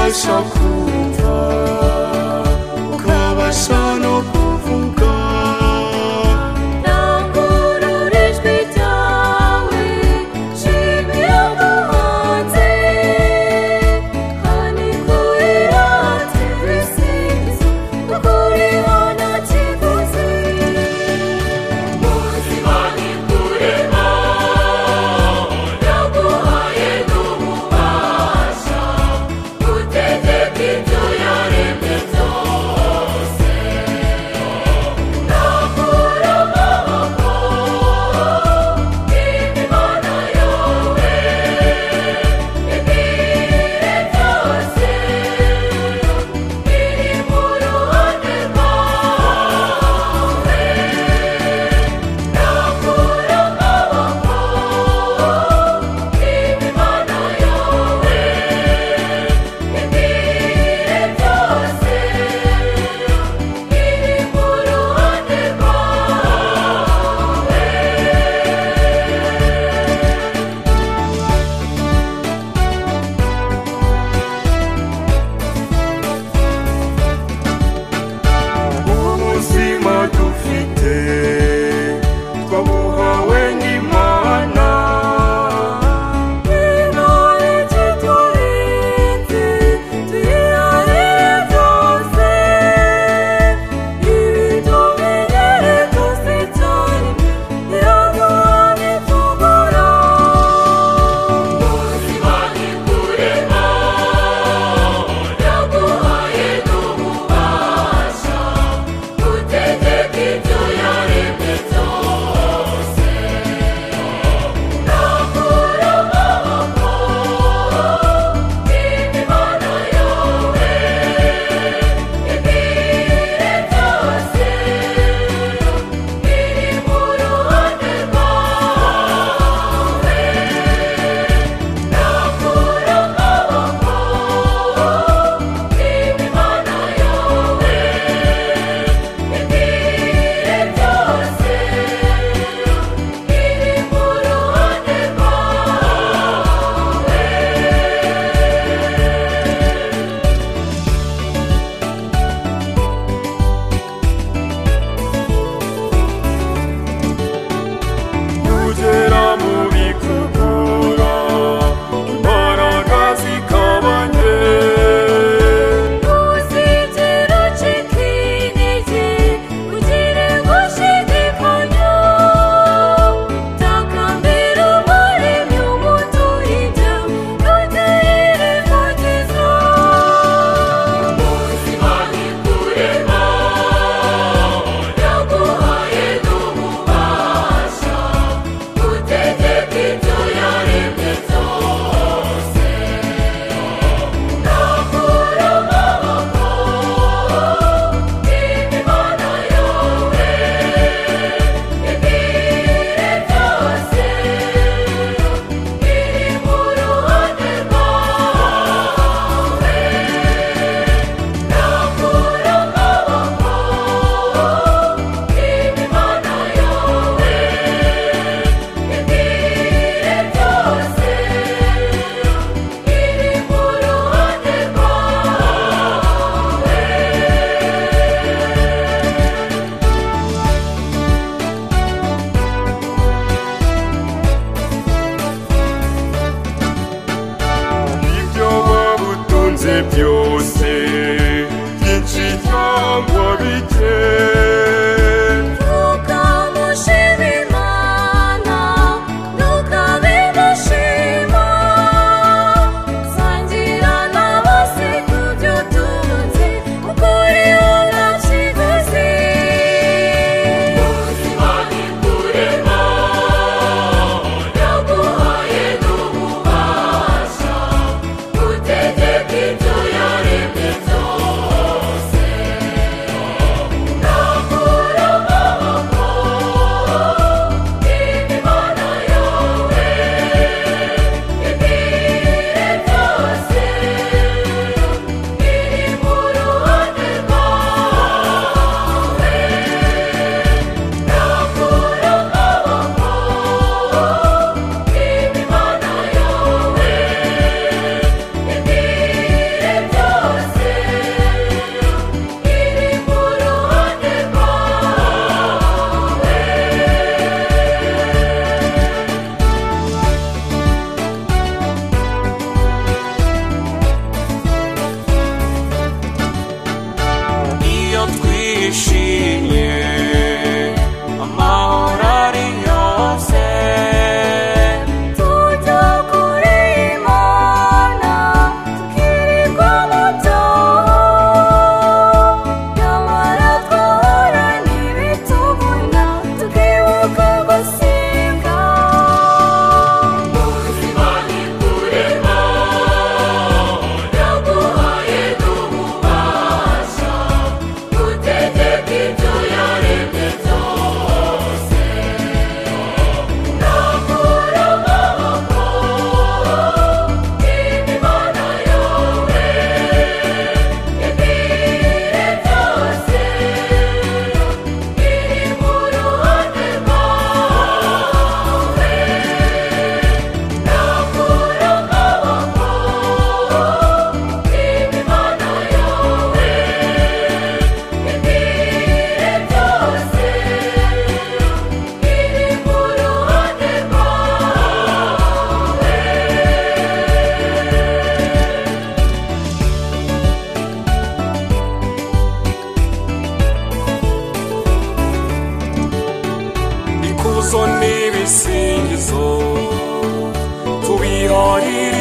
ukabasha kumva ukabasha no kuvuga rangurura ijwi ryawe shimira umuhanzi hanikurira tibisize ukuriho nta kiguzi ubuzima ni kurema yaguhaye n'ububasha gutegeka ibyo yaremye byose rambura amaboko imibona yawe ibwire byose biri mu ruhande rwawe rambura amaboko imibona yawe ibwire byose biri mu ruhande ubuzima dufite twabuhawe n'Imana intore ziturinze tuyirahire byose ibitumenyere byose cyane iraduhane tugora ubuzima ni kurema yaguhaye n'ububasha gutegeka ibyo yaremye byose rambura amaboko imibona yawe ibwire byose biri mu ruhande rwawe rambura amaboko imibona yawe ibwire byose biri mu ruhande tugera mu bikugora imbaraga zikaba nke ntuzigere ucika intege ugire gushidikanya takambira umuremyi umuturinde ntugire kugeza ubuzima ni kurema yaguhaye n'ububasha gutegeka ibyo yaremye byose rambura amaboko imibona yawe ibwire byose biri mu ruhande rwawe rambura amaboko imibona yawe ibwire byose biri mu ruhande ibyo waba utunze byose byinshi cyangwa bike ntukamushime Imana ntukabimushima sangira na bose ku byo utunze ukuriho nta kiguzi ubuzima ni kurema yaguhaye n'ububasha gutegeka ibyo yaremye byose Imana iri